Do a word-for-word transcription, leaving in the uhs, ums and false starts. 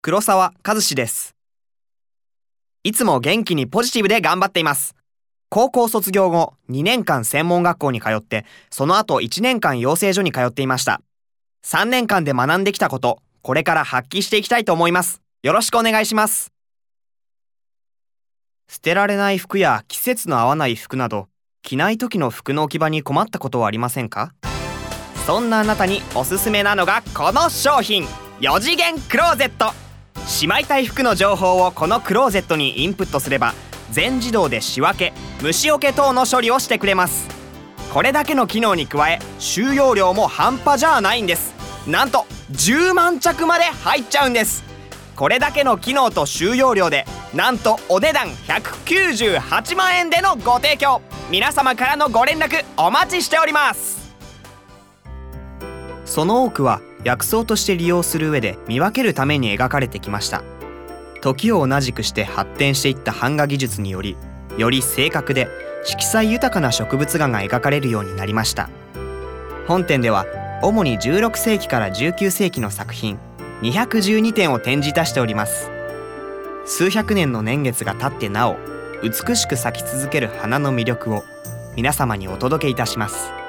黒沢和志です。いつも元気にポジティブで頑張っています。高校卒業後、にねんかん専門学校に通って、その後いちねんかん養成所に通っていました。さんねんかんで学んできたこと、これから発揮していきたいと思います。よろしくお願いします。捨てられない服や季節の合わない服など、着ない時の服の置き場に困ったことはありませんか？そんなあなたにおすすめなのがこの商品、よ次元クローゼット。しまいたい服の情報をこのクローゼットにインプットすれば、全自動で仕分け、虫除け等の処理をしてくれます。これだけの機能に加え、収容量も半端じゃないんです。なんとじゅうまんちゃくまで入っちゃうんです。これだけの機能と収容量で、なんとお値段ひゃくきゅうじゅうはちまんえんでのご提供。皆様からのご連絡お待ちしております。その多くは薬草として利用する上で見分けるために描かれてきました。時を同じくして発展していった版画技術により、より正確で色彩豊かな植物画が描かれるようになりました。本展では主にじゅうろくせいきからじゅうきゅうせいきの作品にひゃくじゅうにてんを展示いたしております。数百年の年月が経ってなお美しく咲き続ける花の魅力を皆様にお届けいたします。